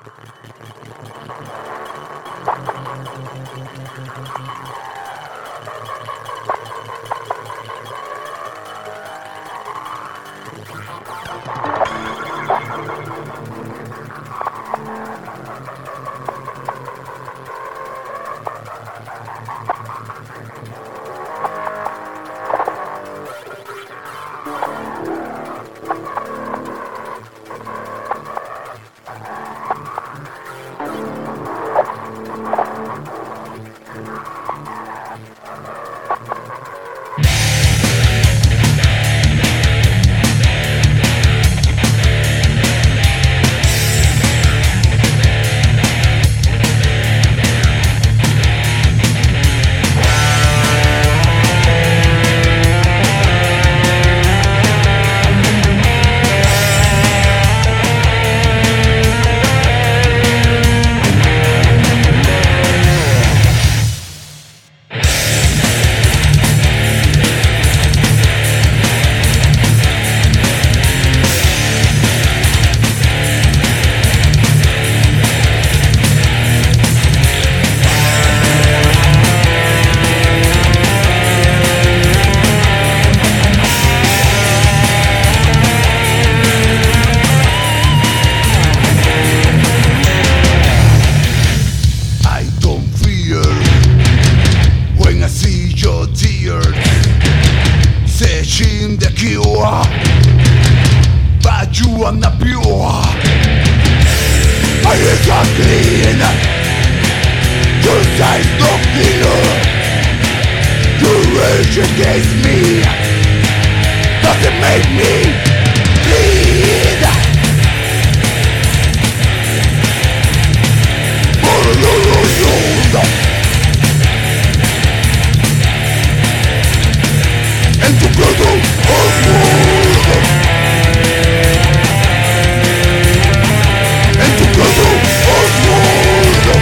But you are not pure. I is not clean. You say no cleaner. Your rage against me doesn't make me bleed. And together as one. And together as one.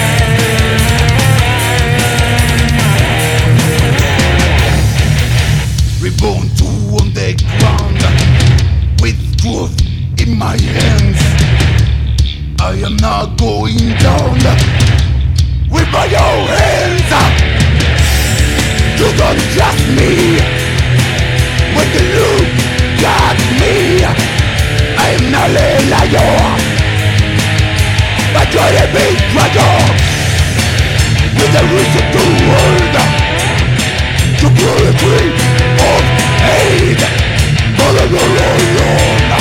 Reborn to on the ground with truth in my hands. I am not going down with my own hands. You don't trust me when you look at me. I am not a liar, but you're a betrayer with a reason to hold to purity of hate. But I'm alone,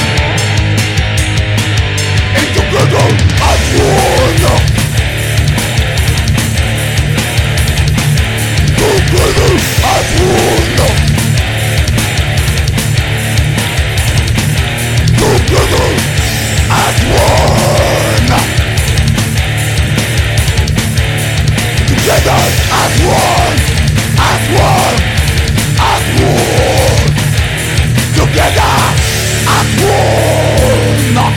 and together as one. Together as one. Together as one. Together as one. As one. As one. Together as one.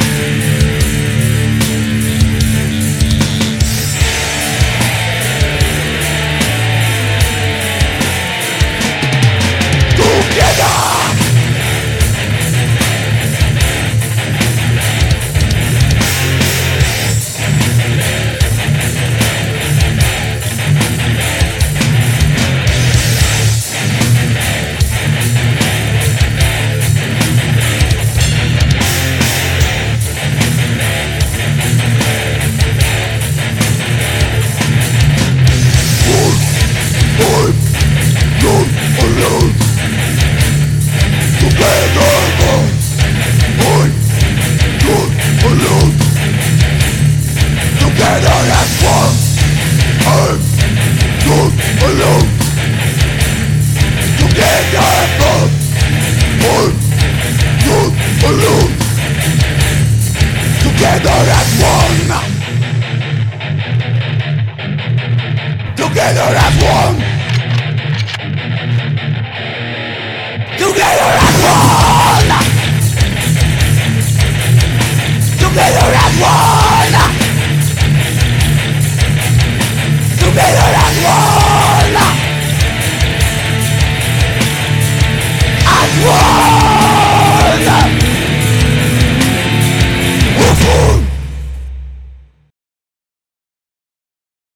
Together as one.